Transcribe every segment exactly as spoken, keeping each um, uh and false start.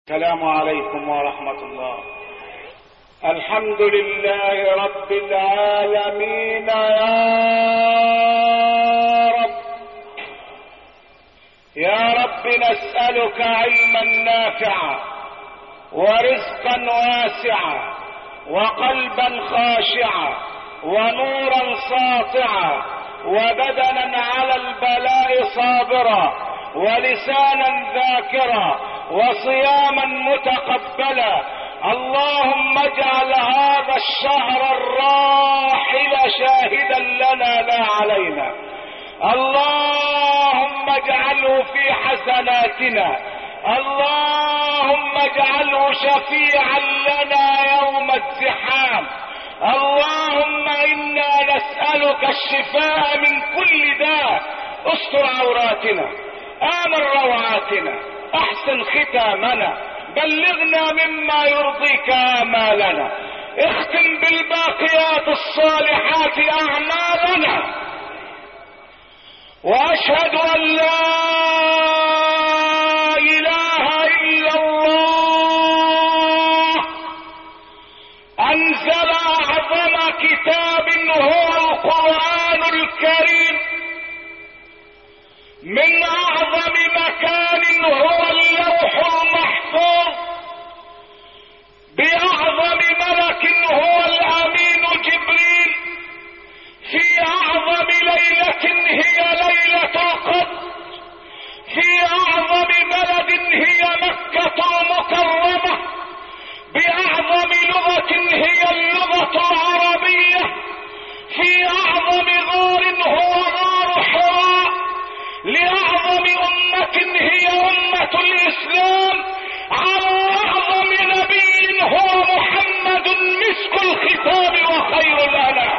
السلام عليكم ورحمة الله. الحمد لله رب العالمين. يا رب يا رب نسألك علما نافعا ورزقا واسعا وقلبا خاشعا ونورا ساطعا وبدنا على البلاء صابرا ولسانا ذاكرا وصياما متقبلا. اللهم اجعل هذا الشهر الراحل شاهدا لنا لا علينا. اللهم اجعله في حسناتنا. اللهم اجعله شفيعا لنا يوم الزحام. اللهم انا نسألك الشفاء من كل داء. استر عوراتنا، آمن روعاتنا، احسن ختامنا، بلغنا مما يرضيك آمالنا، اختم بالباقيات الصالحات اعمالنا. واشهد ان لا اله الا الله انزل اعظم كتاب هو القرآن الكريم، من اعظم مكان هو اللوح المحفوظ، باعظم ملك هو الامين جبريل، في اعظم ليلة هي ليلة القدر، في اعظم بلد هي مكة المكرمة، باعظم لغة هي اللغة العربية، في اعظم غار هو غار حراء، لأعظم أمة هي أمة الإسلام، على أعظم نبي هو محمد مسك الختام وخير الأنام.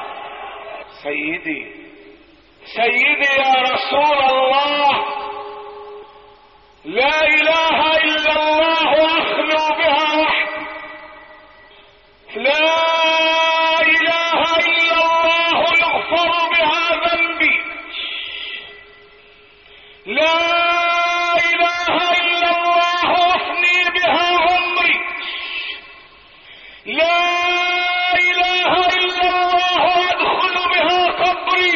سيدي سيدي يا رسول الله، لا إله إلا الله أخلو بها وحدي، لا إله إلا الله يغفر بها ذنبي، لا إله إلا الله أفني بها عمري، لا إله إلا الله أدخل بها قبري،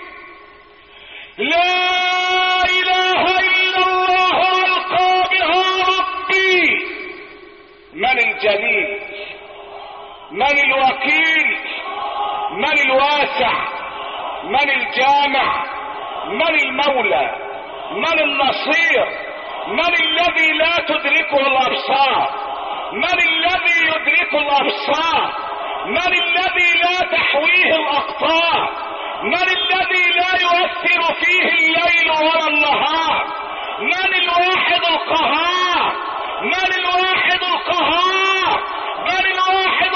لا إله إلا الله ألقى بها ربي. من الجليل؟ من الوكيل؟ من الواسع؟ من الجامع؟ من المولى؟ من النصير؟ من الذي لا تدركه الابصار؟ من الذي يدرك الابصار؟ من الذي لا تحويه الاقطار؟ من الذي لا يؤثر فيه الليل ولا النهار؟ من الواحد القهار؟ من الواحد القهار؟ من الواحد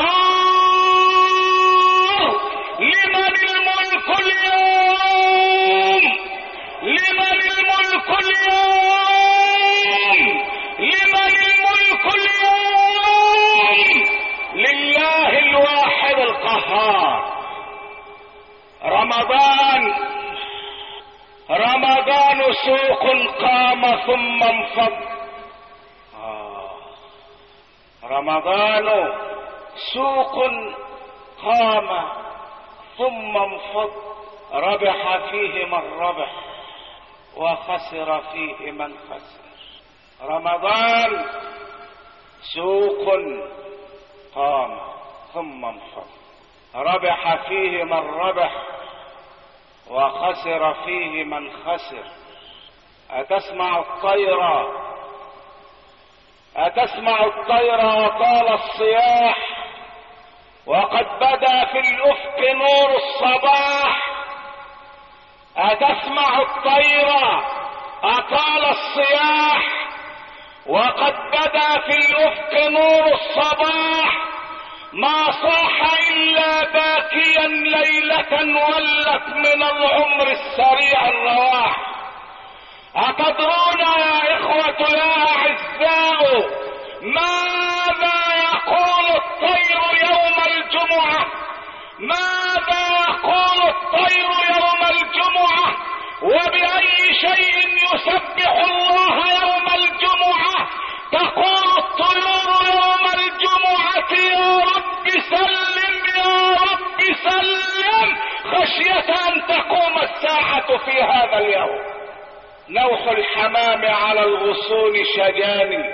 القهار؟ لمن الملك اليوم؟ لمن الملك اليوم؟ لمن الملك اليوم؟ لله الواحد القهار. رمضان رمضان سوق قام ثم انفض. آه. رمضان سوق قام ثم انفض، ربح فيه من ربح وخسر فيه من خسر. رمضان سوق قام ثم انفض، ربح فيه من ربح وخسر فيه من خسر. أتسمع الطير أتسمع الطير وطال الصياح، وقد بدا في الأفق نور الصباح. أتسمع الطير أطال الصياح، وقد بدا في الأفق نور الصباح. ما صاح إلا باكيا ليلة ولت من العمر السريع الرواح. أتدرون يا إخوة يا أعزاء ماذا يقول الطير يوم الجمعة؟ ماذا يقول الطير يوم الجمعة؟ وبأي شيء يسبح الله يوم الجمعة؟ في هذا اليوم. نوح الحمام على الغصون شجاني،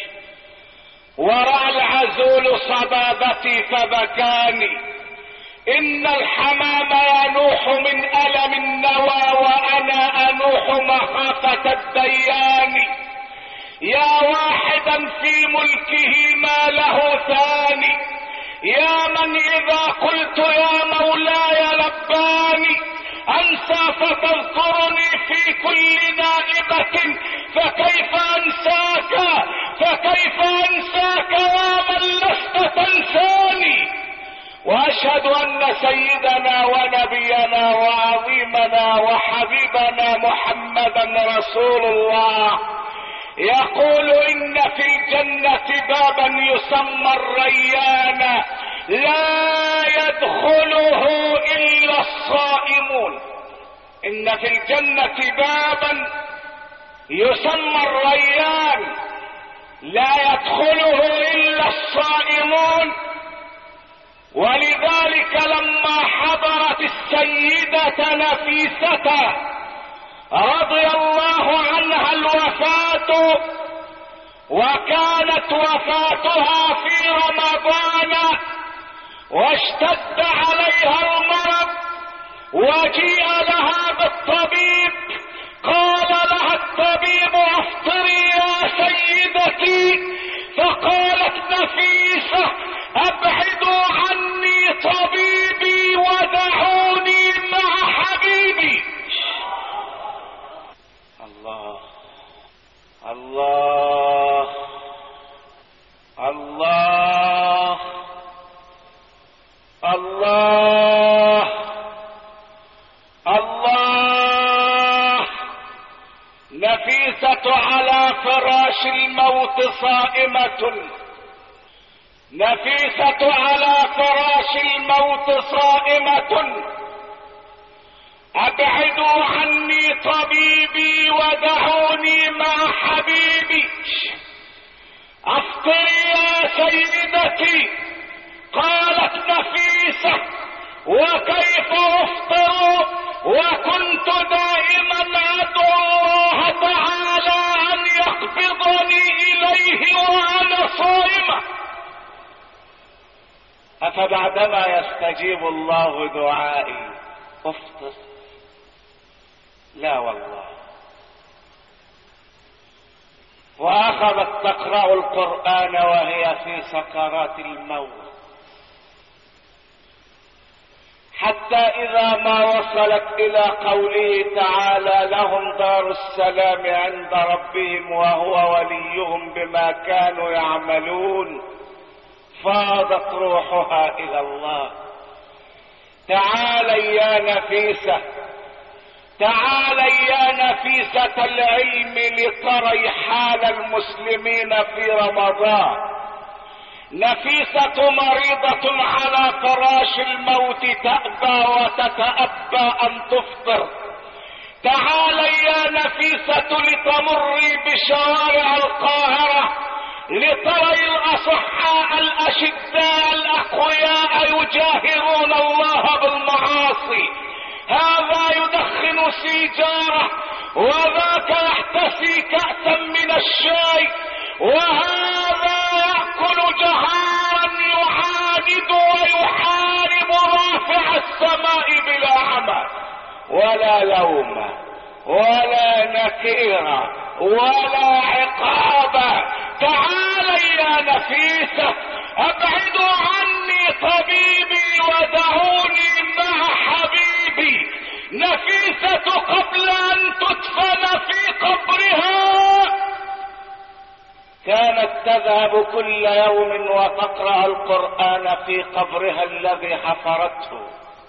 ورأى العزول صبابتي فبكاني. إن الحمام ينوح من ألم النوى، وأنا أنوح مخافة الديان. يا واحدا في ملكه ما له ثاني، يا من إذا قلت يا مولاي لباني. أنسى فتذكرني في كل نائبة، فكيف أنساك فكيف أنساك يا من لست تنساني. وأشهد أن سيدنا ونبينا وعظيمنا وحبيبنا محمدا رسول الله يقول: إن في الجنة بابا يسمى الريان لا يدخله إلا الصائمون. إن في الجنة بابا يسمى الريان لا يدخله إلا الصائمون. ولذلك لما حضرت السيدة نفيسة رضي الله عنها الوفاة، وكانت وفاتها في رمضان، واشتد عليها المرض، وجيء لها بالطبيب، قال لها الطبيب: افطري يا سيدتي. فقالت نفيسة: ابعدوا عني طبيبي ودعوني مع حبيبي. الله الله الله الله الله. نفيسة على فراش الموت صائمة، نفيسة على فراش الموت صائمة. ابعدوا عني طبيبي ودعوني مع حبيبي. افطري يا سيدتي. قالت نفيسة: وكيف افطر وكنت دائما ادعو الله تعالى ان يقبضني اليه وانا صائمة. افبعدما يستجيب الله دعائي افطر؟ لا والله. واخذت تقرأ القرآن وهي في سكرات الموت، حتى اذا ما وصلت الى قوله تعالى: لهم دار السلام عند ربهم وهو وليهم بما كانوا يعملون، فاضت روحها الى الله. تعالي يا نفيسة، تعالي يا نفيسة العلم لتري حال المسلمين في رمضان. نفيسة مريضة على فراش الموت تأبى وتتأبى أن تفطر. تعالي يا نفيسة لتمري بشوارع القاهرة لتري الأصحاء الأشداء الأقوياء يجاهرون الله بالمعاصي. هذا يدخن سيجارة، وذاك يحتسي كأسا من الشاي، وهذا يأكل جهارا يعاند ويحارب رافع السماء بلا عمل ولا لوم ولا نكير ولا عقاب. تعالي يا نفيسة، ابعدوا عني طبيبي ودعوني مع حبيبي. نفيسة قبل ان تدفن في قبرها كانت تذهب كل يوم وتقرأ القرآن في قبرها الذي حفرته.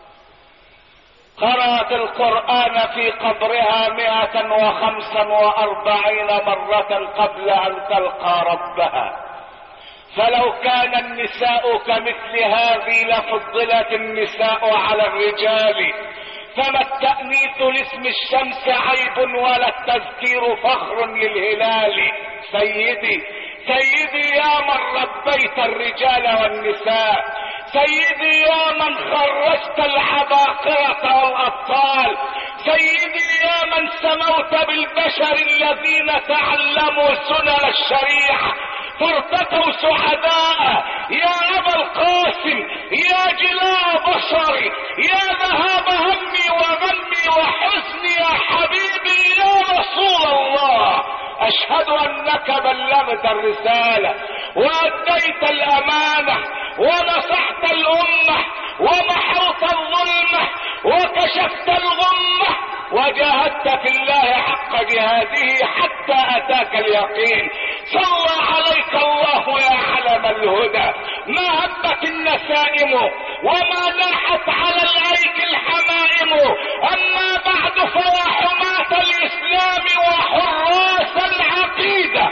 قرأت القرآن في قبرها مئة وخمسا واربعين مرة قبل ان تلقى ربها. فلو كان النساء كمثل هذه لفضلت النساء على الرجال. فما التأنيث لاسم الشمس عيب ولا التذكير فخر للهلال. سيدي سيدي يا من ربيت الرجال والنساء، سيدي يا من خرجت العباقرة والأطفال، سيدي يا من سموت بالبشر الذين تعلموا سنن الشريعة فارتقوا سعداء، يا ابا القاسم، يا جلاء بصري، يا ذهاب همي وغمي وحزني، يا حبيبي يا رسول الله، اشهد انك بلغت الرسالة واديت الامانة ونصحت الامة ومحوت الظلمة وكشفت الغمة وجاهدت في الله حق جهاده حتى اتاك اليقين. صلى عليك الله يا علم الهدى، ما هبت النسائم وما ناحت على الايك الحمائم، اما بعد فيا حماة الاسلام وحراس العقيدة،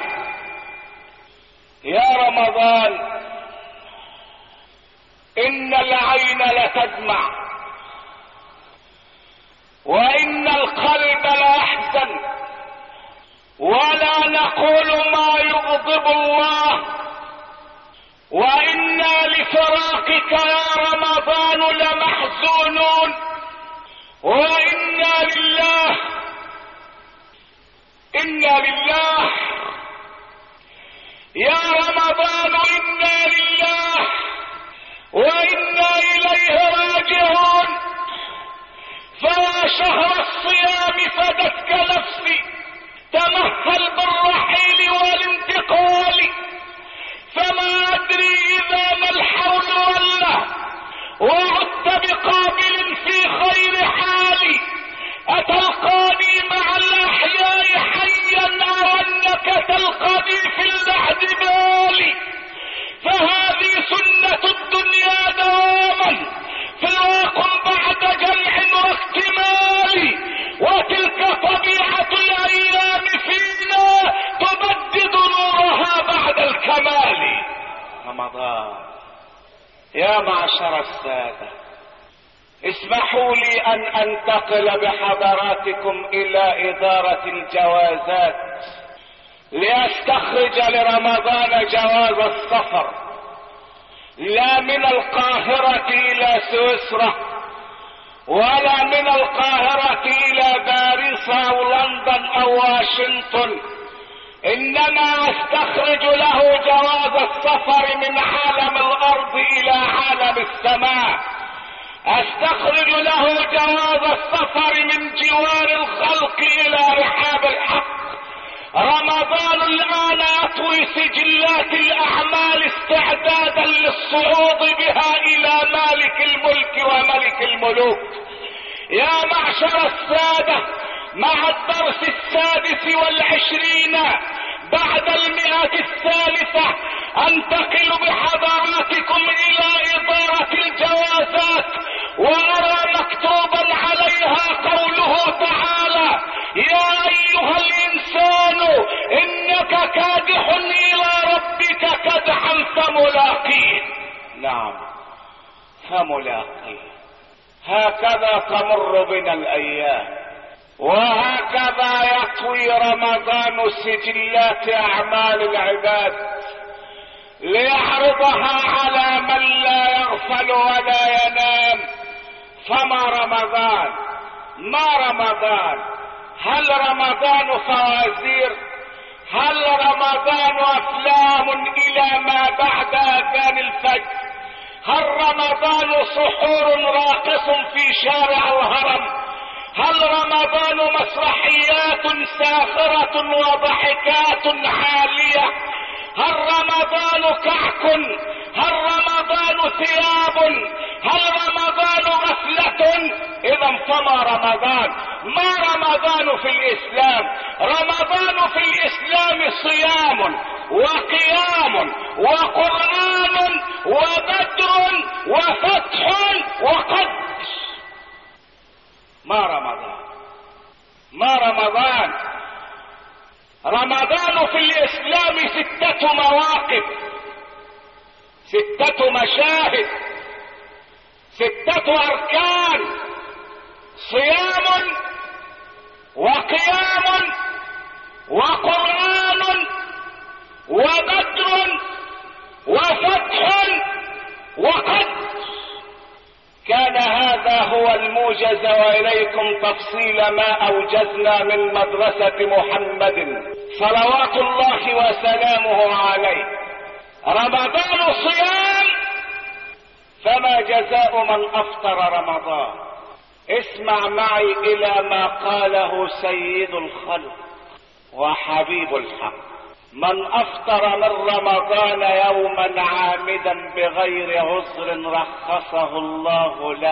يا رمضان ان العين لتدمع وان القلب ليحزن، ولا نقول ما يغضب الله، وإنا لفراقك يا رمضان لمحزونون، وإنا لله إنا لله يا رمضان، إنا لله وإنا إليه راجعون. فيا شهر الصيام فدتك نفسي، تمهل بالرحيل والانتقال، فما ادري اذا ما الحول ولا وعدت بقابل في خير حالي، اتلقاني مع الاحياء حيا او انك تلقاني في الاعتبال، فهذه سنة الدنيا دواما فراق بعد جمع واكتمال، وتلك طبيعة الايام فينا تبدد نورها بعد الكمال. رمضان يا معشر السادة، اسمحوا لي ان انتقل بحضراتكم الى ادارة الجوازات لاستخرج لرمضان جواز السفر، لا من القاهرة الى سويسرا ولا من القاهرة الى باريس او لندن او واشنطن، انما استخرج له جواز السفر من عالم الارض الى عالم السماء، استخرج له جواز السفر من جوار الخلق الى رحاب الحق. رمضان الان يطوي سجلات الاعمال استعدادا للصعود بها الى مالك الملك وملك الملوك. يا معشر السادة، مع الدرس السادس والعشرين بعد المئة الثالثة انتقل بحضراتكم الى ادارة الجوازات، وارى مكتوبا عليها قوله تعالى: يا ايها الانسان انك كادح الى ربك كدحا فملاقيه. نعم فملاقيه. هكذا تمر بنا الايام، وهكذا يطوي رمضان سجلات اعمال العباد ليعرضها على من لا يغفل ولا ينام. فما رمضان؟ ما رمضان؟ هل رمضان فوازير؟ هل رمضان افلام الى ما بعد اذان الفجر؟ هل رمضان سحور راقص في شارع الهرم؟ هل رمضان مسرحيات ساخرة وضحكات عالية؟ هل رمضان كعك؟ هل رمضان ثياب؟ هل رمضان غفلة؟ اذا فما رمضان؟ ما رمضان في الاسلام؟ رمضان في الاسلام صيام وقيام وقرآن وبدر وفتح وقدر. ما رمضان؟ ما رمضان؟ رمضان في الاسلام ستة مواقف، ستة مشاهد، ستة اركان: صيام وقيام وقرآن وبدر وفتح وقدر. كان كان هذا هو الموجز، وإليكم تفصيل ما أوجزنا من مدرسة محمد صلوات الله وسلامه عليه. رمضان صيام، فما جزاء من أفطر رمضان؟ اسمع معي إلى ما قاله سيد الخلق وحبيب الحق: من أفطر من رمضان يوما عامدا بغير عذر رخصه الله له،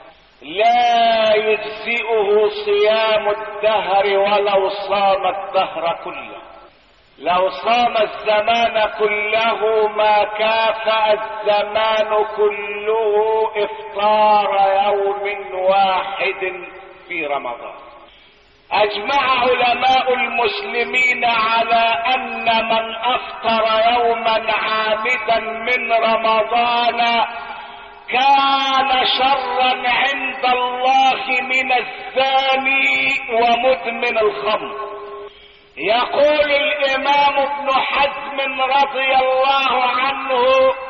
لا يجزئه صيام الدهر ولو صام الدهر كله. لو صام الزمان كله ما كافأ الزمان كله إفطار يوم واحد في رمضان. أجمع علماء المسلمين على أن من أفطر يوما عامدا من رمضان كان شرا عند الله من الزاني ومدمن الخمر. يقول الإمام ابن حزم رضي الله عنه: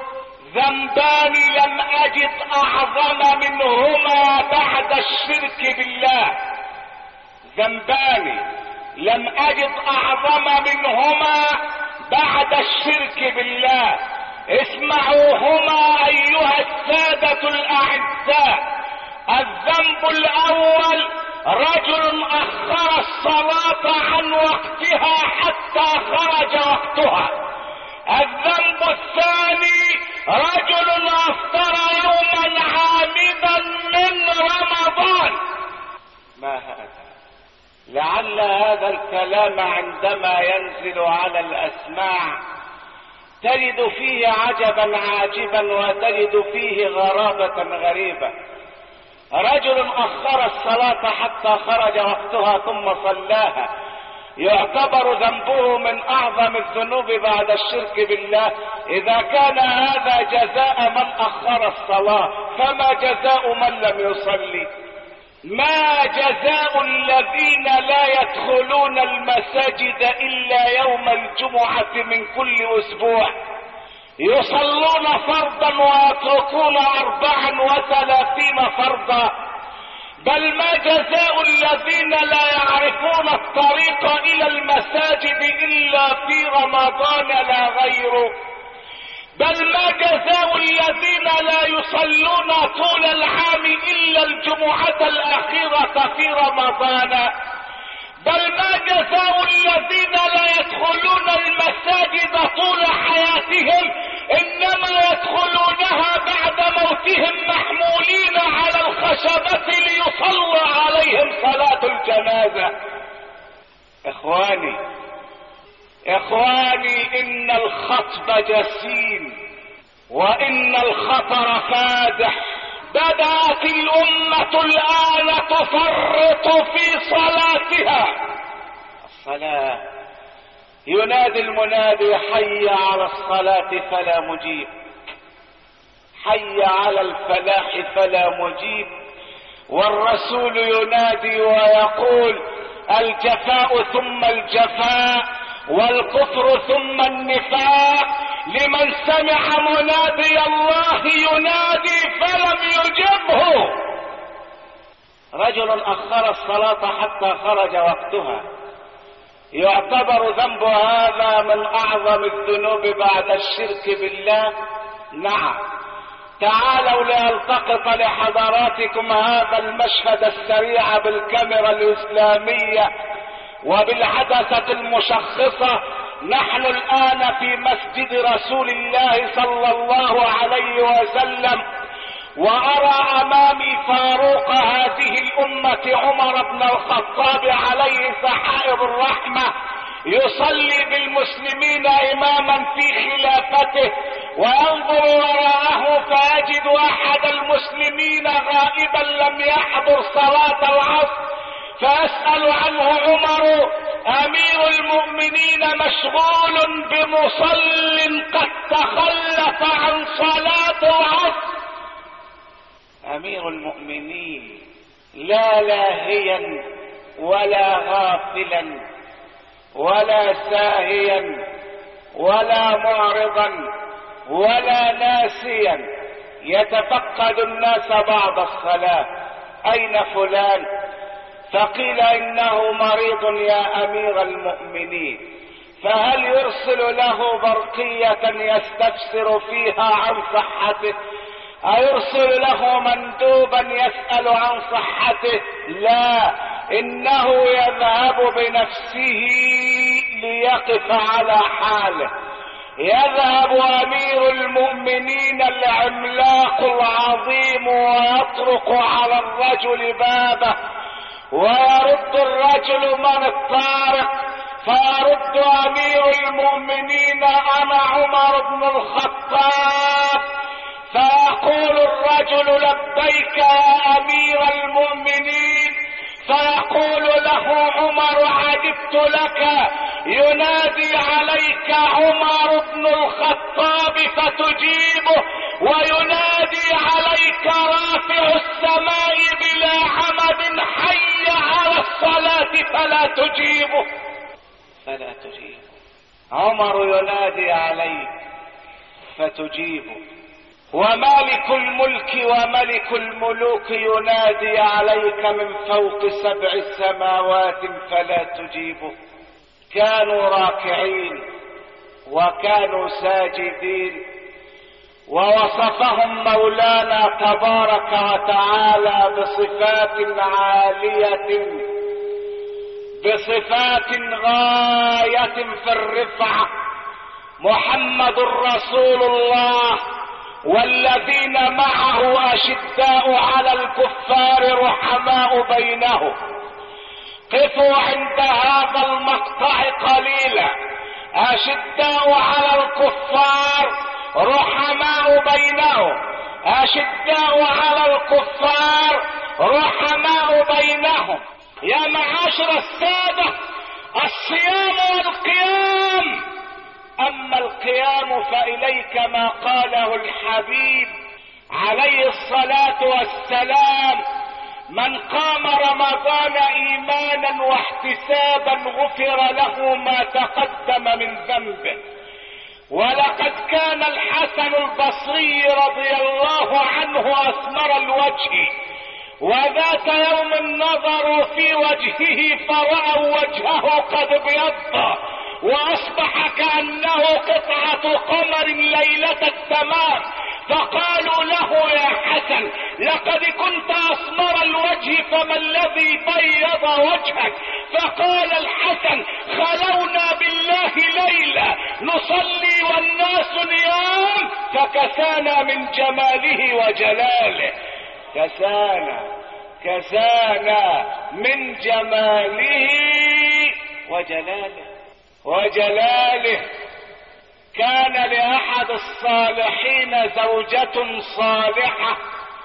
ذنبان لم أجد أعظم منهما بعد الشرك بالله. ذنبان لم أجد أعظم منهما بعد الشرك بالله. اسمعوا هما أيها السادة الأعزاء. الذنب الأول: رجل أخر الصلاة عن وقتها حتى خرج وقتها. الذنب الثاني: رجل أفطر يوما عامدا من رمضان. ما هذا؟ لعل هذا الكلام عندما ينزل على الأسماع تجد فيه عجبا عاجبا وتجد فيه غرابة غريبة. رجل أخر الصلاة حتى خرج وقتها ثم صلاها، يعتبر ذنبه من أعظم الذنوب بعد الشرك بالله. إذا كان هذا جزاء من أخر الصلاة، فما جزاء من لم يصلي؟ ما جزاء الذين لا يدخلون المساجد إلا يوم الجمعة من كل أسبوع، يصلون فرضا ويتركون أربعا وثلاثين فرضا؟ بل ما جزاء الذين لا يعرفون الطريق إلى المساجد إلا في رمضان لا غيره؟ بل ما جزاء الذين لا يصلون طول العام إلا الجمعة الأخيرة في رمضان؟ بل ما جزاء الذين لا يدخلون المساجد طول حياتهم، إنما يدخلونها بعد موتهم محمولين على الخشبة ليصلى عليهم صلاة الجنازة؟ إخواني إخواني إن الخطب جسيم وإن الخطر فادح. بدأت الأمة الآن تفرط في صلاتها. الصلاة، ينادي المنادي: حي على الصلاة فلا مجيب، حي على الفلاح فلا مجيب. والرسول ينادي ويقول: الجفاء ثم الجفاء والكفر ثم النفاق. لمن سمع منادي الله ينادي فلم يجبه. رجل أخر الصلاة حتى خرج وقتها، يعتبر ذنب هذا من أعظم الذنوب بعد الشرك بالله؟ نعم. تعالوا لألتقط لحضراتكم هذا المشهد السريع بالكاميرا الإسلامية وبالعدسة المشخصة. نحن الآن في مسجد رسول الله صلى الله عليه وسلم، وأرى أمامي فاروق هذه الأمة عمر بن الخطاب عليه سحائب الرحمة يصلي بالمسلمين إماما في خلافته، وينظر وراءه فيجد أحد المسلمين غائبا لم يحضر صلاة العصر، فيسأل عنه عمر: أمير المؤمنين مشغول بمصل قد تخلف عن صلاة العصر. أمير المؤمنين لا لاهيا ولا غافلا ولا ساهيا ولا معرضا ولا ناسيا، يتفقد الناس بعد الصلاة: أين فلان؟ فقيل: إنه مريض يا أمير المؤمنين. فهل يرسل له برقية يستفسر فيها عن صحته؟ أيرسل له مندوبا يسأل عن صحته؟ لا، إنه يذهب بنفسه ليقف على حاله. يذهب أمير المؤمنين العملاق العظيم ويطرق على الرجل بابه، ويرد الرجل: من الطارق؟ فيرد أمير المؤمنين: أنا عمر بن الخطاب. فيقول الرجل: لبيك يا أمير المؤمنين. فيقول له عمر: عجبت لك، ينادي عليك عمر بن الخطاب فتجيبه، وينادي عليك رافع السماء بلا عمد: حي على الصلاة، فلا تجيبه فلا تجيبه. عمر ينادي عليك فتجيبه، ومالك الملك وملك الملوك ينادي عليك من فوق سبع سماوات فلا تجيبه. كانوا راكعين وكانوا ساجدين، ووصفهم مولانا تبارك وتعالى بصفات عالية، بصفات غاية في الرفعة: محمد رسول الله والذين معه أشداء على الكفار رحماء بينهم. قفوا عند هذا المقطع قليلا: أشداء على الكفار رحماء بينهم، أشداء على الكفار رحماء بينهم. يا معاشر السادة، الصيام والقيام. أما القيام فإليك ما قاله الحبيب عليه الصلاة والسلام: من قام رمضان إيمانا واحتسابا غفر له ما تقدم من ذنبه. ولقد كان الحسن البصري رضي الله عنه أسمر الوجه، وذات يوم نظروا في وجهه فرأوا وجهه قد ابيض واصبح كأنه قطعة قمر ليلة التمام. فقالوا له: يا حسن، لقد كنت اسمر الوجه، فما الذي بيض وجهك؟ فقال الحسن: خلونا بالله ليلة نصلي والناس نيام، فكسانا من جماله وجلاله. كسانا كسانا من جماله وجلاله وجلاله. كان لأحد الصالحين زوجة صالحة،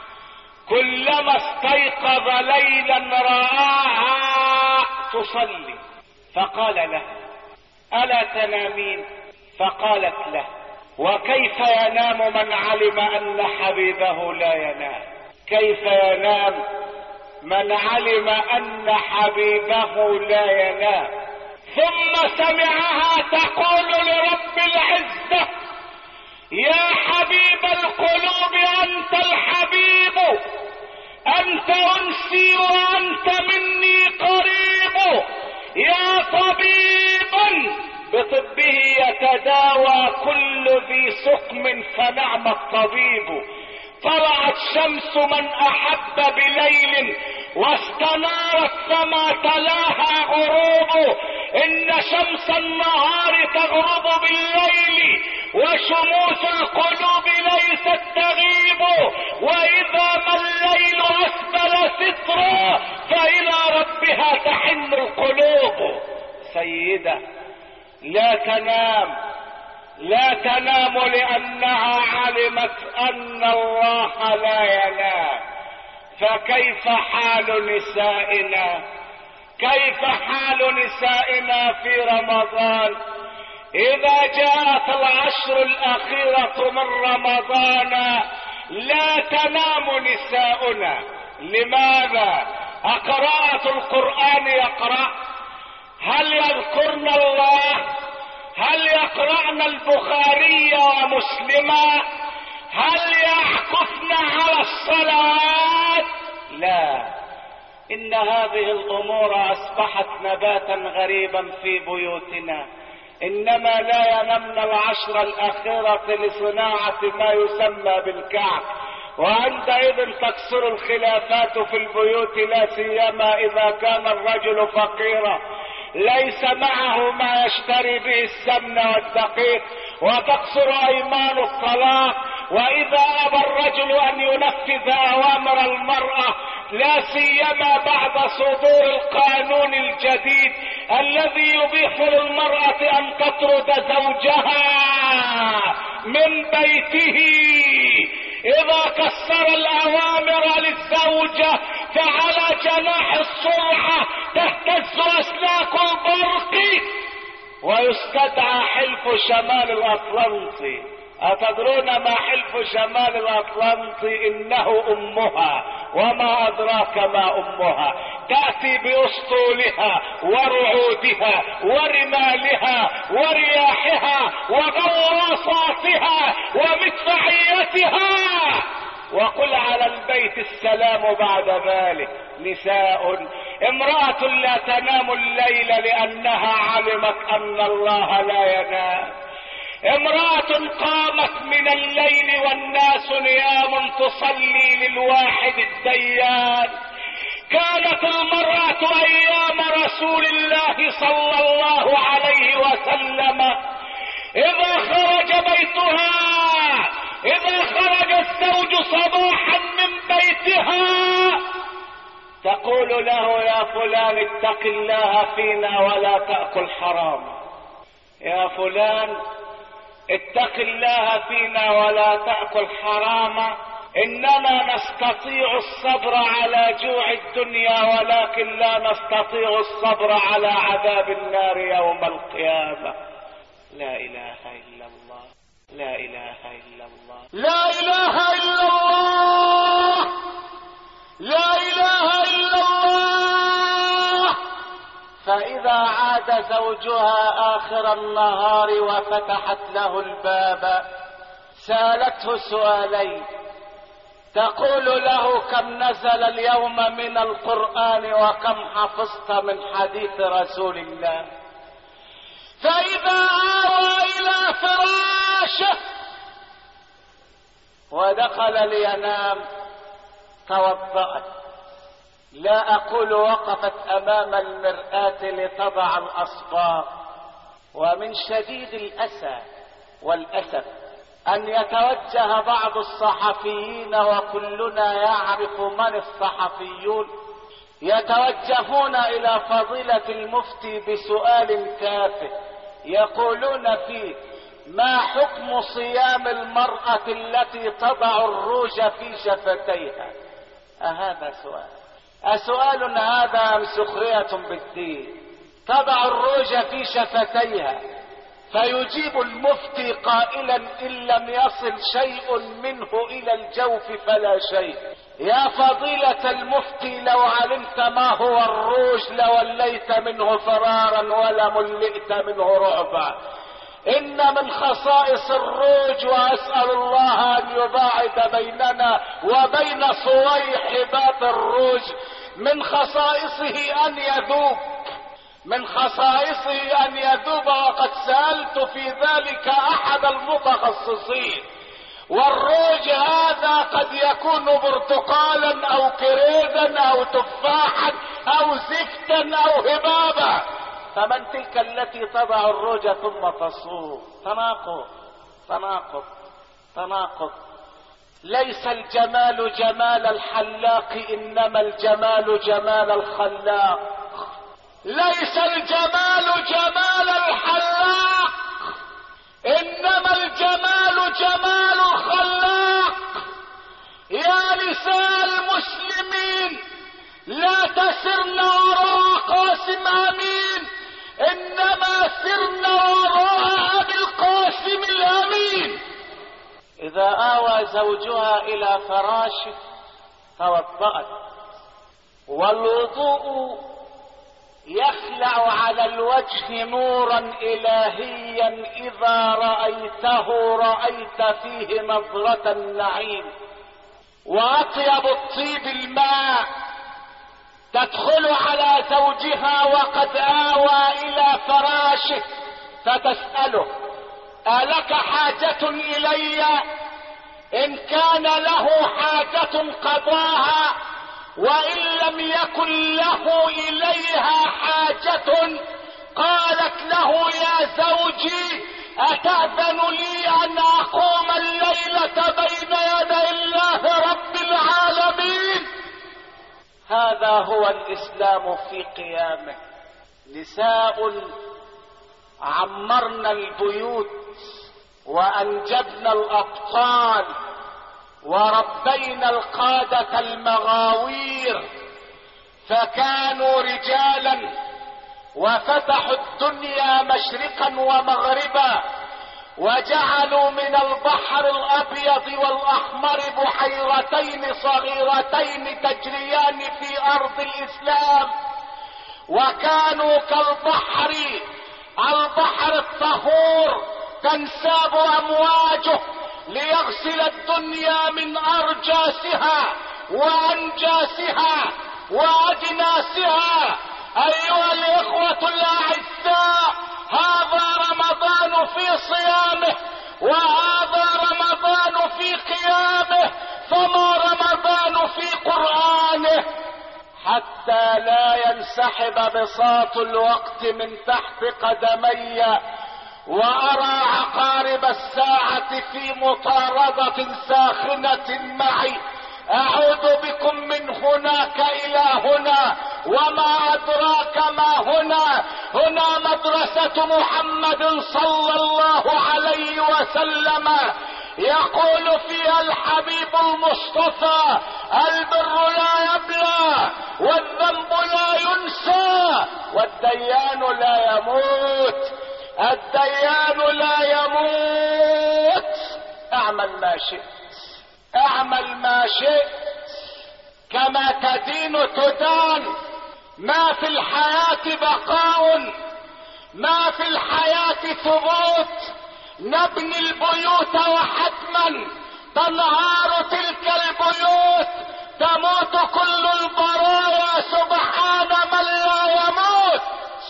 كلما استيقظ ليلا رآها تصلي، فقال لها: ألا تنامين؟ فقالت له: وكيف ينام من علم أن حبيبه لا ينام؟ كيف ينام من علم أن حبيبه لا ينام؟ ثم سمعها تقول لرب العزة: يا حبيب القلوب، أنت الحبيب، أنت أنسي وأنت مني قريب، يا طبيبا بطبه يتداوى كل ذي سقم فنعم الطبيب. طلعت شمس من أحب بليل واستنارت فما تلاها غروب. إن شمس النهار تغرب بالليل وشموس القلوب ليست تغيب، وإذا ما الليل أسبل سترا فإلى ربها تحن القلوب. سيدة لا تنام، لا تنام لأنها علمت أن الله لا ينام. فكيف حال نسائنا؟ كيف حال نسائنا في رمضان؟ إذا جاءت العشر الأخيرة من رمضان لا تنام نساؤنا. لماذا؟ أقراءة القرآن يقرأ؟ هل يذكرن الله؟ هل يقرأن البخاري ومسلما؟ هل يعكفن على الصلاة؟ لا. إن هذه الأمور أصبحت نباتا غريبا في بيوتنا، إنما لا ينمن العشر الأخيرة لصناعة ما يسمى بالكعك، وعندئذ تكثر الخلافات في البيوت، لا سيما إذا كان الرجل فقيرا ليس معه ما يشتري به السمن والدقيق، وتكثر أيمان الطلاق. وإذا أبى الرجل أن ينفذ أوامر المرأة، لا سيما بعد صدور القانون الجديد الذي يبيح للمرأة أن تطرد زوجها من بيته، إذا كسر الأوامر للزوجة فعلى جناح السرعة تهتز أسلاك البرق ويستدعى حلف شمال الأطلنطي. أتدرون ما حلف شمال الأطلنطي؟ إنه أمها، وما أدراك ما أمها. تأتي بأسطولها ورعودها ورمالها ورياحها وغواصاتها ومدفعيتها، وقل على البيت السلام بعد ذلك. نساء، امرأة لا تنام الليل لأنها علمت أن الله لا ينام، امرأة قامت من الليل والناس نيام تصلي للواحد الديان. كانت المرأة أيام رسول الله صلى الله عليه وسلم إذا خرج بيتها، إذا خرج الزوج صباحا من بيتها تقول له: يا فلان اتق الله فينا ولا تأكل حرام. يا فلان اتق الله فينا ولا تأكل حراما. إننا نستطيع الصبر على جوع الدنيا، ولكن لا نستطيع الصبر على عذاب النار يوم القيامة. لا إله إلا الله، لا إله إلا الله، لا إله إلا الله، لا إله إلا الله. فإذا عاد زوجها آخر النهار وفتحت له الباب سألته سؤالين، تقول له: كم نزل اليوم من القرآن وكم حفظت من حديث رسول الله؟ فإذا آوى إلى فراشه ودخل لينام توضأت، لا أقول وقفت أمام المرآة لتضع الأصباغ. ومن شديد الأسى والأسف أن يتوجه بعض الصحفيين، وكلنا يعرف من الصحفيون، يتوجهون إلى فضيلة المفتي بسؤال تافه يقولون فيه: ما حكم صيام المرأة التي تضع الروج في شفتيها؟ أهذا سؤال؟ أسؤال هذا أم سخرية بالدين؟ تضع الروج في شفتيها، فيجيب المفتي قائلا: إن لم يصل شيء منه إلى الجوف فلا شيء. يا فضيلة المفتي، لو علمت ما هو الروج لوليت منه فرارا ولملئت منه رعبا. إن من خصائص الروج، وأسأل الله أن يباعد بيننا وبين صويحبات الروج، من خصائصه أن يذوب، من خصائصه أن يذوب. وقد سألت في ذلك أحد المتخصصين، والروج هذا قد يكون برتقالا أو كريزا أو تفاحا أو زفتا أو هبابا، فمن تلك التي تضع الروج ثم تصوم؟ تناقض تناقض تناقض. ليس الجمال جمال الحلاق، إنما الجمال جمال الخلاق. ليس الجمال جمال الحلاق، إنما الجمال جمال الخلاق. يا نساء المسلمين، لا تسرن وراء قاسم أمين، إنما سرن وراء أبي القاسم الأمين. إذا آوى زوجها إلى فراشه توضأت، والوضوء يخلع على الوجه نورا إلهيا إذا رأيته رأيت فيه نظرة النعيم. وأطيب الطيب الماء تدخل على زوجها وقد آوى إلى فراشه فتسأله: ألك حاجة إلي؟ إن كان له حاجة قضاها، وإن لم يكن له إليها حاجة قالت له: يا زوجي أتأذن لي أن أقوم الليلة بين يدي الله رب العالمين؟ هذا هو الإسلام في قيامه. نساء عمرنا البيوت وأنجبنا الأبطال وربينا القادة المغاوير، فكانوا رجالا وفتحوا الدنيا مشرقا ومغربا، وجعلوا من البحر الأبيض والأحمر بحيرتين صغيرتين تجريان في أرض الإسلام، وكانوا كالبحر البحر الطهور تنساب أمواجه ليغسل الدنيا من أرجاسها وأنجاسها وأجناسها. أيها الإخوة الأعزاء، هذا رمضان في صيامه، وهذا رمضان في قيامه، فما رمضان في قرآنه، حتى لا ينسحب بساط الوقت من تحت قدمي وأرى عقارب الساعة في مطاردة ساخنة معي. أعود بكم من هناك إلى هنا، وما أدراك ما هنا. هنا مدرسة محمد صلى الله عليه وسلم، يقول فيها الحبيب المصطفى: البر لا يبلى، والذنب لا ينسى، والديان لا يموت. الديان لا يموت. اعمل ما شئت، اعمل ما شئت، كما تدين تدان. ما في الحياة بقاء، ما في الحياة ثبوت. نبني البيوت وحتما تنهار تلك البيوت، تموت كل البرايا سبحان من لا يموت.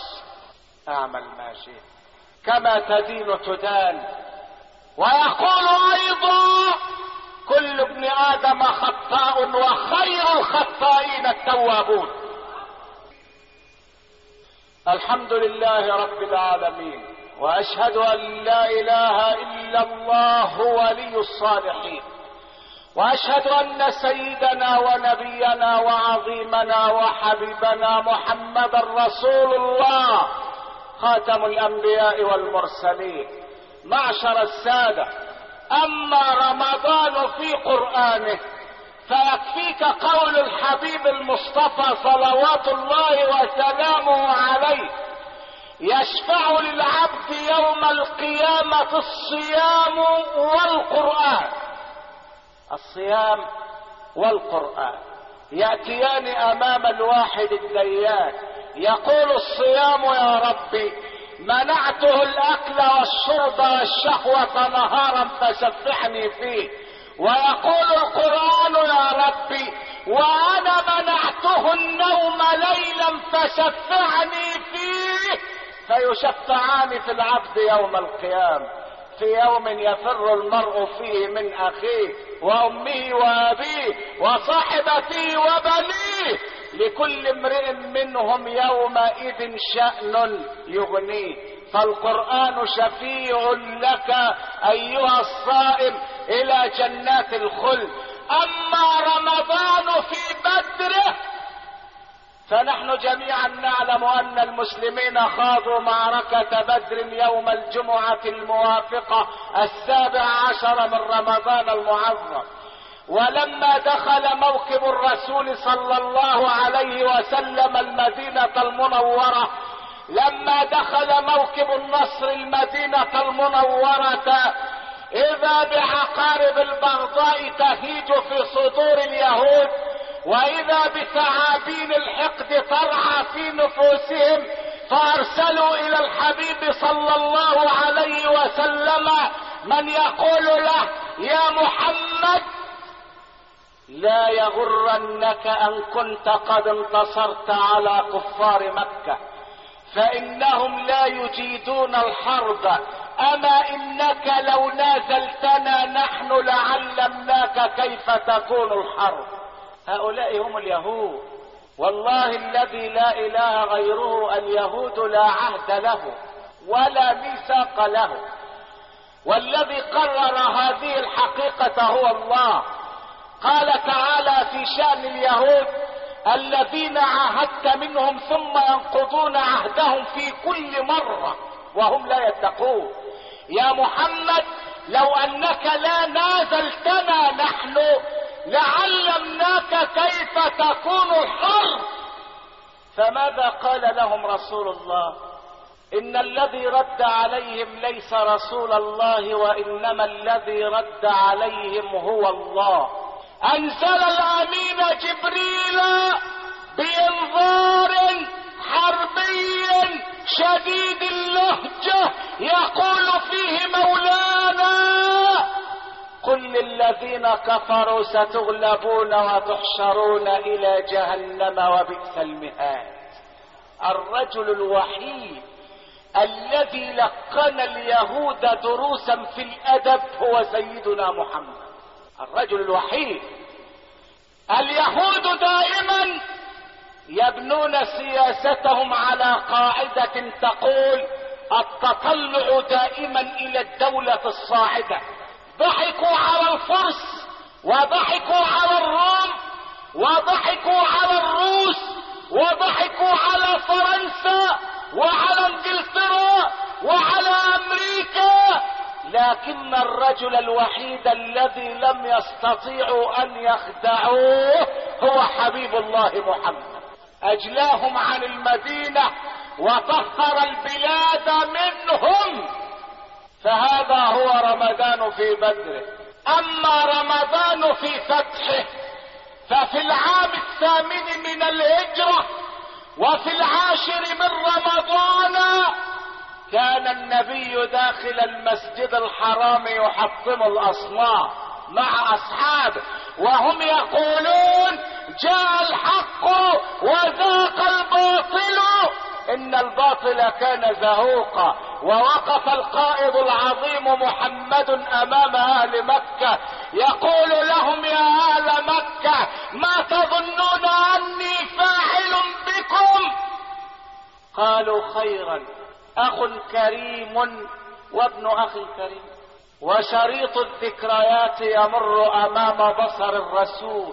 اعمل ما شئت، كما تدين تدان. ويقول ايضا: كل ابن ادم خطاء وخير الخطائين التوابون. الحمد لله رب العالمين، واشهد ان لا اله الا الله ولي الصالحين، واشهد ان سيدنا ونبينا وعظيمنا وحبيبنا محمدا رسول الله خاتم الانبياء والمرسلين. معشر السادة، اما رمضان في قرآنه فيكفيك قول الحبيب المصطفى صلوات الله وسلامه عليه: يشفع للعبد يوم القيامة الصيام والقرآن. الصيام والقرآن يأتيان امام الواحد الديان، يقول الصيام: يا ربي منعته الاكل والشرب والشهوة نهارا فشفعني فيه. ويقول القرآن: يا ربي وانا منعته النوم ليلا فشفعني فيه. فيشفعان في العبد يوم القيامة، في يوم يفر المرء فيه من اخيه وامه وابيه وصاحبته وبنيه، لكل امرئ منهم يومئذ شأن يغنيه. فالقرآن شفيع لك ايها الصائم الى جنات الخلد. اما رمضان في بدره فنحن جميعا نعلم ان المسلمين خاضوا معركة بدر يوم الجمعة الموافقة السابع عشر من رمضان المعظم. ولما دخل موكب الرسول صلى الله عليه وسلم المدينة المنورة، لما دخل موكب النصر المدينة المنورة، إذا بعقارب البغضاء تهيج في صدور اليهود واذا بثعابين الحقد ترعى في نفوسهم، فارسلوا الى الحبيب صلى الله عليه وسلم من يقول له: يا محمد، لا يغرنك ان كنت قد انتصرت على كفار مكة، فانهم لا يجيدون الحرب، اما انك لو نازلتنا نحن لعلمناك كيف تكون الحرب. هؤلاء هم اليهود، والله الذي لا اله غيره اليهود لا عهد له ولا ميثاق له، والذي قرر هذه الحقيقة هو الله. قال تعالى في شأن اليهود: الذين عاهدت منهم ثم ينقضون عهدهم في كل مرة وهم لا يتقون. يا محمد، لو انك لا نازلتنا نحن لعلمناك كيف تكون الحرب. فماذا قال لهم رسول الله؟ ان الذي رد عليهم ليس رسول الله، وانما الذي رد عليهم هو الله. انزل الامين جبريل بانذار حربي شديد اللهجة يقول فيه: مولانا، قل للذين كفروا ستغلبون وتحشرون الى جهنم وبئس المهاد. الرجل الوحيد الذي لقن اليهود دروسا في الادب هو سيدنا محمد، الرجل الوحيد. اليهود دائما يبنون سياستهم على قاعدة تقول: التطلع دائما الى الدولة الصاعدة. ضحكوا على الفرس، وضحكوا على الروم، وضحكوا على الروس، وضحكوا على فرنسا وعلى انجلترا وعلى امريكا، لكن الرجل الوحيد الذي لم يستطيعوا ان يخدعوه هو حبيب الله محمد. اجلاهم عن المدينة وطهر البلاد منهم، فهذا هو رمضان في بدره. اما رمضان في فتحه ففي العام الثامن من الهجرة وفي العاشر من رمضان كان النبي داخل المسجد الحرام يحطم الاصنام مع اصحابه، وهم يقولون: جاء الحق وذاق الباطل ان الباطل كان زهوقا. ووقف القائد العظيم محمد امام اهل مكة يقول لهم: يا اهل مكة، ما تظنون اني فاعل بكم؟ قالوا: خيرا، اخ كريم وابن اخ كريم. وشريط الذكريات يمر امام بصر الرسول،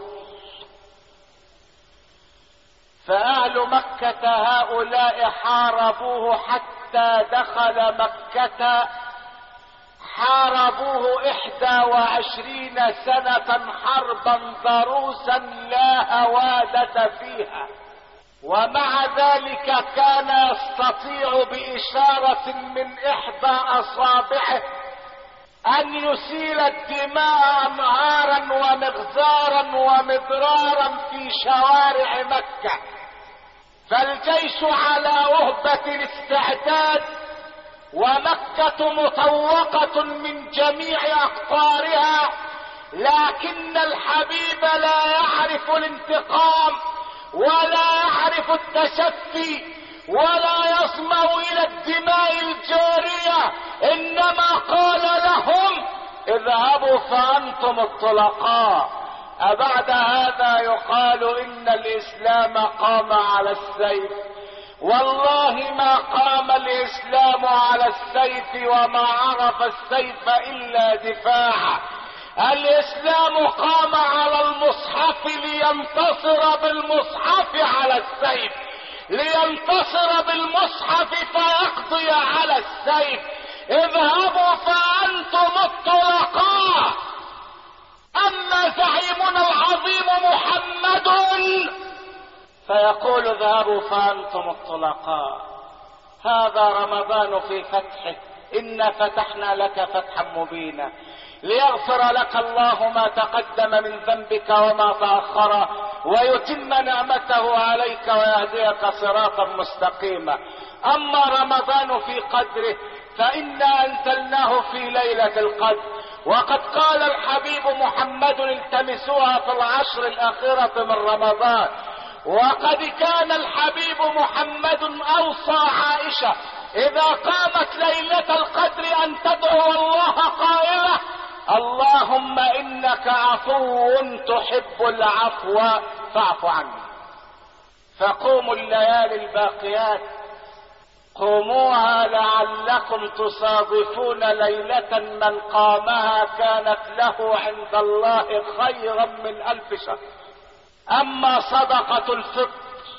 فاهل مكة هؤلاء حاربوه حتى دخل مكة، حاربوه احدى وعشرين سنة حربا ضروسا لا هوادة فيها، ومع ذلك كان يستطيع بإشارة من إحدى أصابعه أن يسيل الدماء أنهارا ومغزارا ومضرارا في شوارع مكة. فالجيش على وهبة الاستعداد، ومكة مطوقة من جميع أقطارها، لكن الحبيب لا يعرف الانتقام ولا يعرف التشفي ولا يصمع الى الدماء الجارية، انما قال لهم: اذهبوا فانتم الطلقاء. أبعد هذا يقال ان الاسلام قام على السيف؟ والله ما قام الاسلام على السيف، وما عرف السيف الا دفاعا. الاسلام قام على المصحف لينتصر بالمصحف على السيف، لينتصر بالمصحف فيقضي على السيف. اذهبوا فانتم الطلقاء. اما زعيمنا العظيم محمد فيقول: اذهبوا فانتم الطلقاء. هذا رمضان في فتحه، إنا فتحنا لك فتحا مبينا ليغفر لك الله ما تقدم من ذنبك وما تأخر، ويتم نعمته عليك ويهديك صراطا مستقيما. اما رمضان في قدره فإنا أنزلناه في ليلة القدر، وقد قال الحبيب محمد التمسوها في العشر الأخيرة من رمضان. وقد كان الحبيب محمد أوصى عائشة إذا قامت ليلة القدر أن تدعو الله قائلة: اللهم إنك عفو تحب العفو فاعف عني. فقوموا الليالي الباقيات، قوموها لعلكم تصادفون ليلة من قامها كانت له عند الله خيرا من ألف شهر. أما صدقة الفطر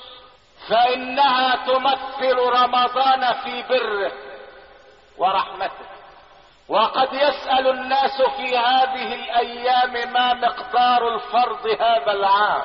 فإنها تمثل رمضان في بره ورحمته. وقد يسأل الناس في هذه الأيام ما مقدار الفرض هذا العام،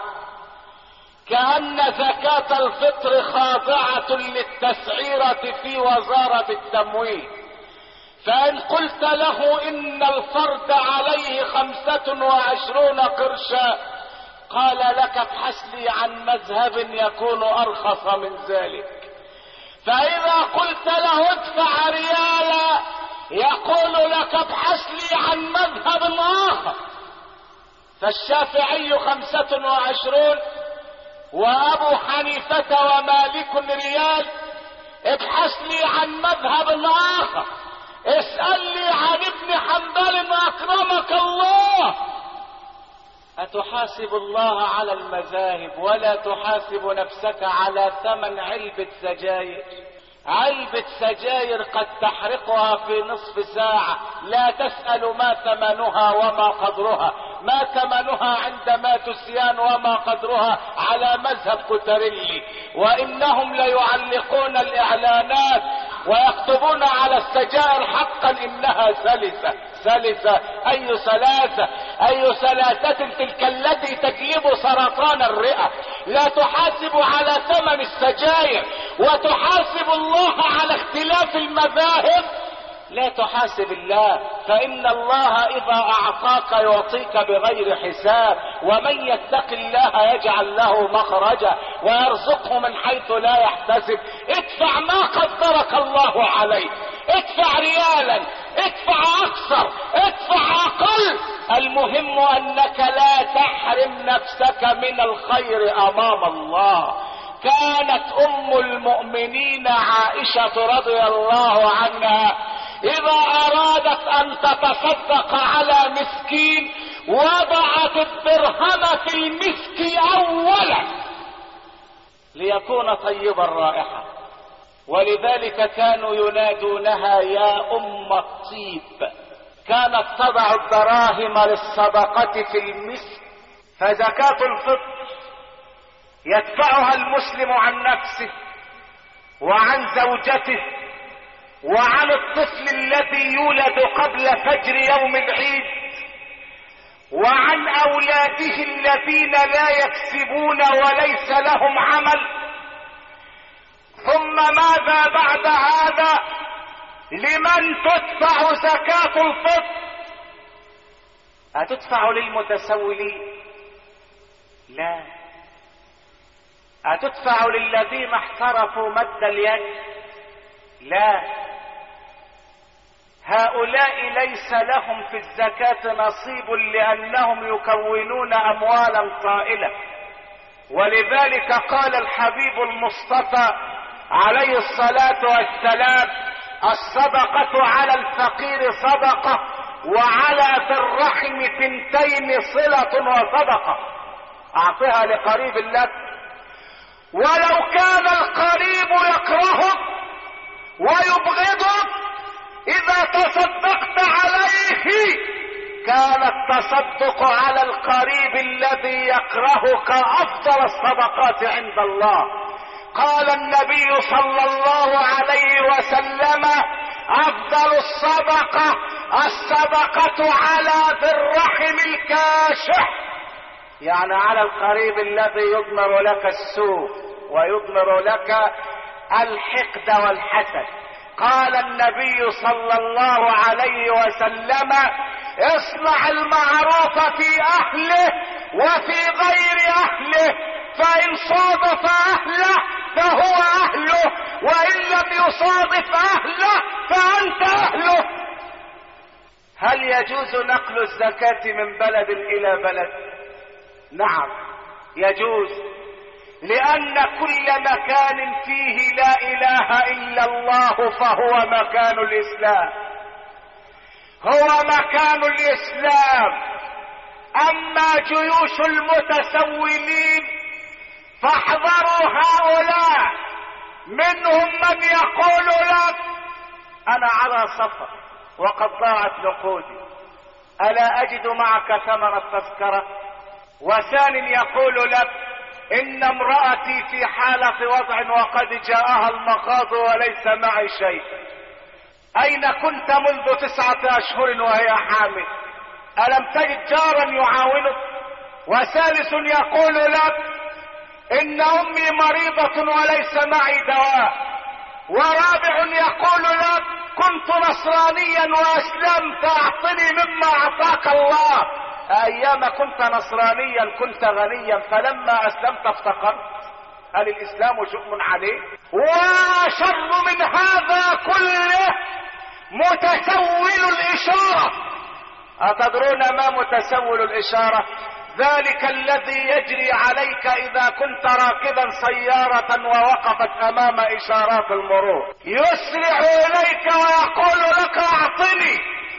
كأن زكاة الفطر خاضعة للتسعيرة في وزارة التموين. فإن قلت له إن الفرد عليه خمسة وعشرون قرشا قال لك ابحث لي عن مذهب يكون أرخص من ذلك. فإذا قلت له ادفع ريالا يقول لك ابحث لي عن مذهب آخر. فالشافعي خمسة وعشرون وأبو حنيفة ومالك ريال. ابحث لي عن مذهب آخر، اسأل لي عن ابن حنبل أكرمك الله. أتحاسب الله على المذاهب ولا تحاسب نفسك على ثمن علبة سجاير؟ علبة سجاير قد تحرقها في نصف ساعة، لا تسأل ما ثمنها وما قدرها، ما ثمنها عندما تسيان وما قدرها على مذهب كوتريلي. وإنهم ليعلقون الإعلانات ويكتبون على السجائر حقا إنها سلسة. سلسة أي سلاسة؟ أي سلاسة تلك التي تجلب سرطان الرئة. لا تحاسب على ثمن السجاير وتحاسب الله على اختلاف المذاهب. لا تحاسب الله، فإن الله إذا أعطاك يعطيك بغير حساب. ومن يتق الله يجعل له مخرجا ويرزقه من حيث لا يحتسب. ادفع ما قدرك الله عليه، ادفع ريالا، ادفع أكثر، ادفع أقل، المهم أنك لا تحرم نفسك من الخير أمام الله. كانت أم المؤمنين عائشة رضي الله عنها إذا أرادت أن تتصدق على مسكين وضعت الدرهم في المسك أولا ليكون طيب الرائحة. ولذلك كانوا ينادونها يا أم الطيب. كانت تضع الدراهم للصدقة في المسك. فزكاة الفطر يدفعها المسلم عن نفسه وعن زوجته وعن الطفل الذي يولد قبل فجر يوم العيد وعن أولاده الذين لا يكسبون وليس لهم عمل. ثم ماذا بعد هذا؟ لمن تدفع زكاة الفطر؟ أتدفع للمتسولين؟ لا. أتدفع للذين احترفوا مد اليد؟ لا. هؤلاء ليس لهم في الزكاة نصيب لأنهم يكونون أموالا طائلة. ولذلك قال الحبيب المصطفى عليه الصلاة والسلام: الصدقة على الفقير صدقة وعلى ذي الرحم ثنتين صلة وصدقة. أعطها لقريب لك ولو كان القريب يكرهك ويبغضك، إذا تصدقت عليه كان التصدق على القريب الذي يكرهك أفضل الصدقات عند الله. قال النبي صلى الله عليه وسلم: أفضل الصدقة الصدقة على ذي الرحم الكاشح، يعني على القريب الذي يضمر لك السوء ويضمر لك الحقد والحسد. قال النبي صلى الله عليه وسلم: اصنع المعروف في اهله وفي غير اهله، فان صادف اهله فهو اهله، وان لم يصادف اهله فانت اهله. هل يجوز نقل الزكاة من بلد الى بلد؟ نعم يجوز، لان كل مكان فيه لا اله الا الله فهو مكان الاسلام، هو مكان الاسلام. اما جيوش المتسولين فاحذروا هؤلاء، منهم من يقول لك انا على سفر وقد ضاعت نقودي، الا اجد معك ثمن التذكرة؟ وثان يقول لك ان امرأتي في حالة وضع وقد جاءها المخاض وليس معي شيء. اين كنت منذ تسعة اشهر وهي حامل؟ الم تجد جارا يعاونك؟ وثالث يقول لك ان امي مريضة وليس معي دواء. ورابع يقول لك كنت نصرانيا واسلمت، اعطني مما اعطاك الله. ايام كنت نصرانيا كنت غنيا، فلما اسلمت افتقرت. هل الاسلام شؤم عليه؟ وشر من هذا كله متسول الاشارة. اتدرون ما متسول الاشارة؟ ذلك الذي يجري عليك اذا كنت راكبا سيارة ووقفت امام اشارات المرور، يسرع اليك ويقول لك اعطني.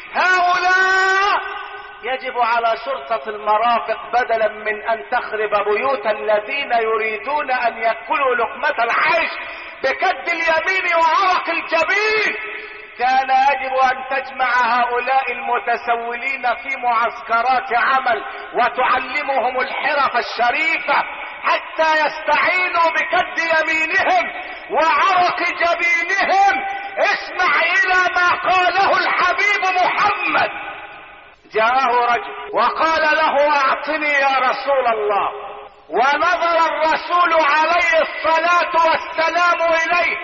هؤلاء يجب على شرطة المرافق بدلا من ان تخرب بيوت الذين يريدون ان يأكلوا لقمة العيش بكد اليمين وعرق الجبين، كان يجب ان تجمع هؤلاء المتسولين في معسكرات عمل وتعلمهم الحرف الشريفة حتى يستعينوا بكد يمينهم وعرق جبينهم. اسمع الى ما قاله الحبيب محمد. جاءه رجل وقال له اعطني يا رسول الله، ونظر الرسول عليه الصلاة والسلام اليه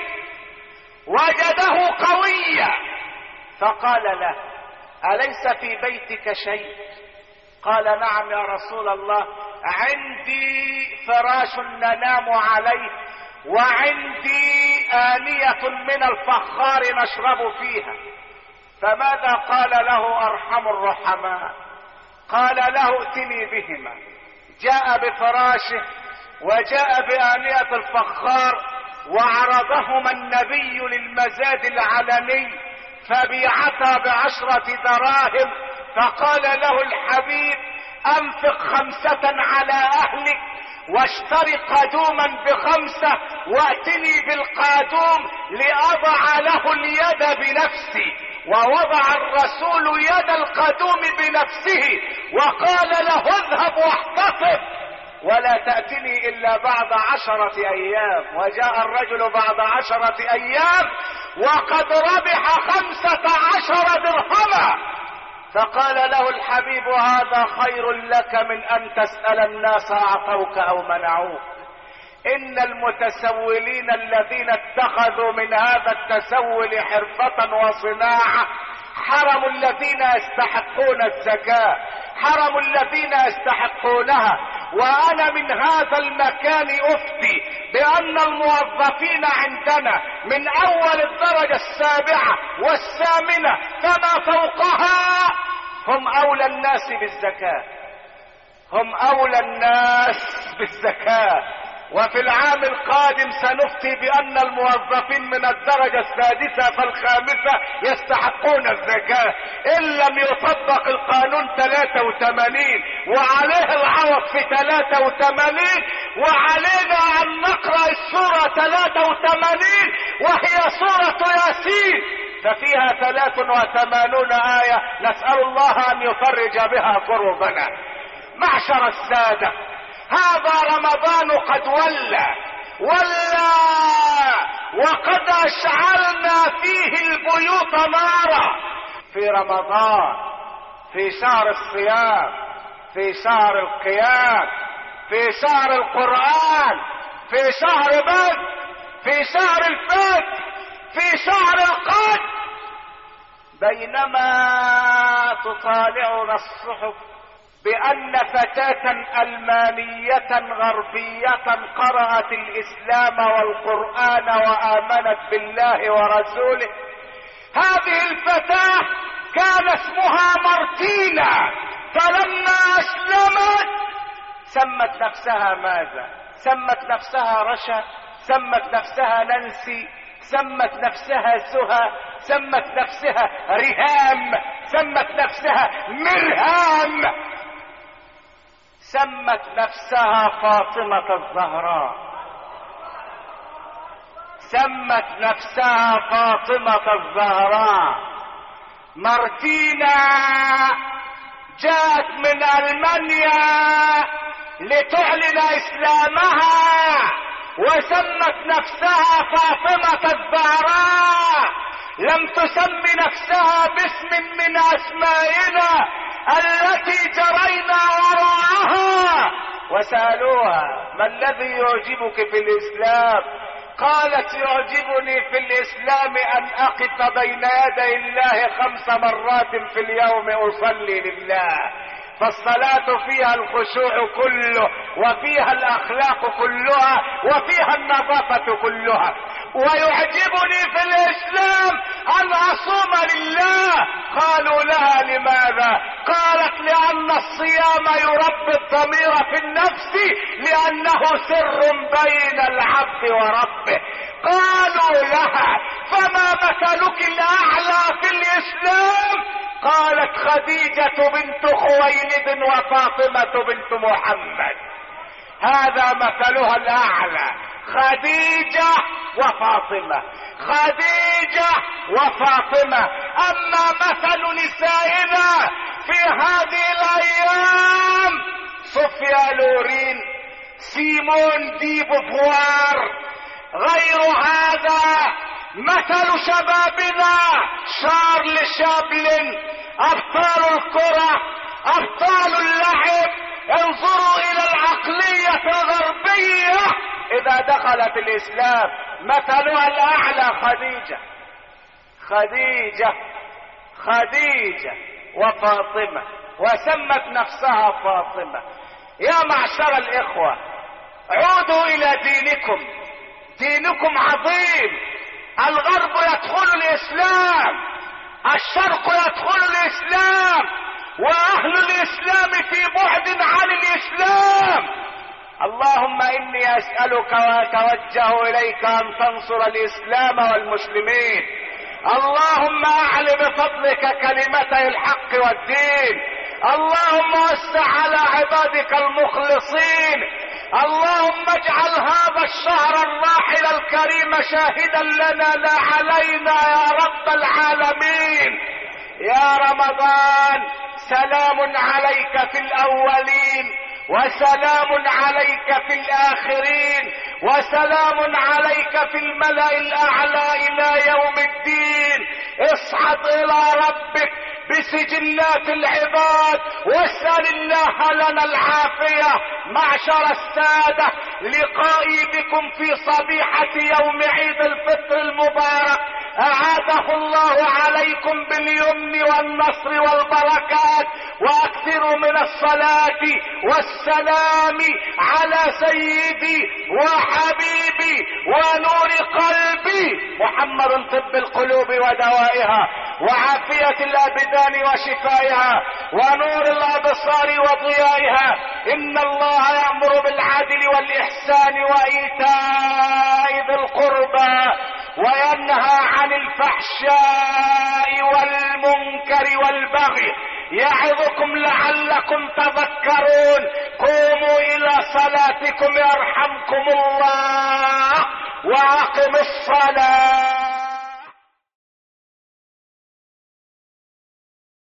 وجده قويا، فقال له أليس في بيتك شيء؟ قال نعم يا رسول الله، عندي فراش ننام عليه وعندي آنية من الفخار نشرب فيها. فماذا قال له أرحم الرحماء؟ قال له ائتني بهما. جاء بفراشه وجاء بآنية الفخار وعرضهما النبي للمزاد العلني، فبيعتا بعشرة دراهم. فقال له الحبيب انفق خمسة على اهلك واشتري قادوما بخمسة واتني بالقادوم لأضع له اليد بنفسي. ووضع الرسول يد القادوم بنفسه وقال له اذهب واحتفظ ولا تأتني إلا بعد عشرة أيام. وجاء الرجل بعد عشرة أيام وقد ربح خمسة عشر درهما. فقال له الحبيب هذا خير لك من أن تسأل الناس أعطوك أو منعوك. إن المتسولين الذين اتخذوا من هذا التسول حرفة وصناعة حرموا الذين يستحقون الزكاة، حرموا الذين يستحقونها. وانا من هذا المكان افتي بان الموظفين عندنا من اول الدرجة السابعة والثامنة فما فوقها هم اولى الناس بالزكاة، هم اولى الناس بالزكاة. وفي العام القادم سنفتي بان الموظفين من الدرجة السادسة فالخامسة يستحقون الزكاة ان لم يطبق القانون ثلاثة وثمانين وعليه العوض في ثلاثة وثمانين. وعلينا ان نقرأ السورة ثلاثة وثمانين وهي سورة ياسين ففيها ثلاث وثمانون آية نسأل الله ان يفرج بها كربنا. معشر السادة، هذا رمضان قد ولى ولى وقد اشعلنا فيه البيوت نارا. في رمضان، في شهر الصيام، في شهر القيام، في شهر القرآن، في شهر بدر، في شهر الفتح، في شهر القدر، بينما تطالعنا الصحف بأن فتاة ألمانية غربية قرأت الإسلام والقرآن وآمنت بالله ورسوله. هذه الفتاة كان اسمها مارتينا، فلما أسلمت سمت نفسها ماذا؟ سمت نفسها رشا، سمت نفسها نانسي، سمت نفسها سهى، سمت نفسها ريهام، سمت نفسها مرهام، سمت نفسها فاطمة الزهراء، سمت نفسها فاطمة الزهراء. مارتينا جاءت من ألمانيا لتعلن إسلامها وسمت نفسها فاطمة الزهراء، لم تسم نفسها باسم من أسمائنا التي جرينا وراءها. وسألوها: ما الذي يعجبك في الإسلام؟ قالت: يعجبني في الإسلام أن أقف بين يدي الله خمس مرات في اليوم أصلي لله، فالصلاة فيها الخشوع كله، وفيها الأخلاق كلها، وفيها النظافة كلها. ويعجبني في الإسلام أن أصوم لله. قالوا لها: لماذا؟ قالت: لأن الصيام يربي الضمير في النفس، لأنه سر بين العبد وربه. قالوا لها: فما مثلك الأعلى في الإسلام؟ قالت: خديجة بنت خويلد وفاطمة بنت محمد. هذا مثلها الأعلى، خديجة وفاطمة، خديجة وفاطمة. أما مثل نسائنا في هذه الأيام: صوفيا لورين، سيمون دي بوفوار. غير هذا مثل شبابنا: شارل شابلن، أبطال الكرة، أبطال اللعب. انظروا إلى العقلية الغربية إذا دخلت الإسلام. مثلها الأعلى خديجة، خديجة، خديجة وفاطمة، وسمت نفسها فاطمة. يا معشر الإخوة، عودوا إلى دينكم، دينكم عظيم. الغرب يدخل الإسلام، الشرق يدخل الإسلام، وأهل الإسلام في بعد عن الإسلام. اللهم إني أسألك وأتوجه إليك أن تنصر الإسلام والمسلمين. اللهم أعل بفضلك كلمتي الحق والدين. اللهم وسع على عبادك المخلصين. اللهم اجعل هذا الشهر الراحل الكريم شاهدا لنا لا علينا يا رب العالمين. يا رمضان، سلام عليك في الأولين، وسلام عليك في الآخرين، وسلام عليك في الملأ الأعلى إلى يوم الدين. اصعد إلى ربك بسجلات العباد واسأل الله لنا العافية. معشر السادة، لقائي بكم في صبيحة يوم عيد الفطر المبارك أعاده الله عليكم باليمن والنصر والبركات. واكثروا من الصلاة والسلام على سيدي وحبيبي ونور قلبي محمد، طب القلوب ودوائها، وعافية الأبدان وشفائها، ونور الأبصار وضيائها. إن الله يأمر بالعدل والإحسان وإيتاء ذي القربى، وينهى عن الفحشاء والمنكر والبغي، يعظكم لعلكم تذكرون. قوموا إلى صلاتكم يرحمكم الله، وأقم الصلاة.